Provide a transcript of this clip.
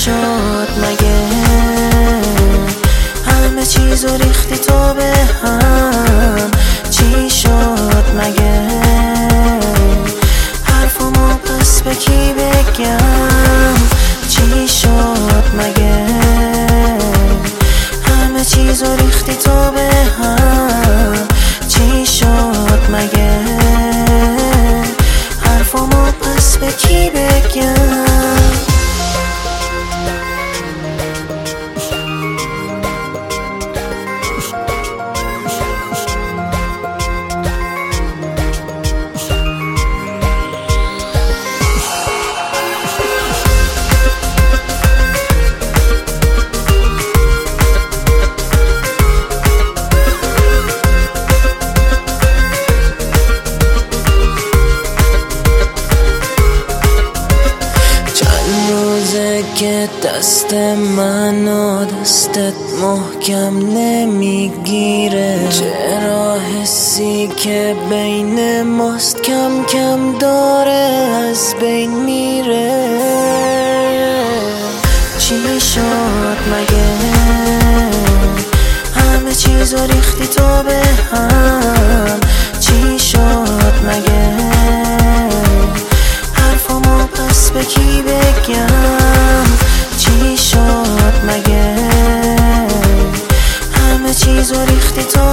شد مگه؟ همه چیزو ریختی تو به هم. چی شد مگه؟ حرفمو پس به کی بگم؟ چی شد مگه؟ همه چیزو ریختی تو به هم. چی شد مگه؟ حرفمو پس به کی بگم؟ که دست منو دستت محکم نمیگیره، چرا حسی که بین ماست کم کم داره از بین میره؟ چی شد مگه؟ همه چیزو ریختی تو به هم. چی شد مگه؟ حرفمو پس به کی بگم؟ چی شد مگه؟ همه چیزو ریختی تو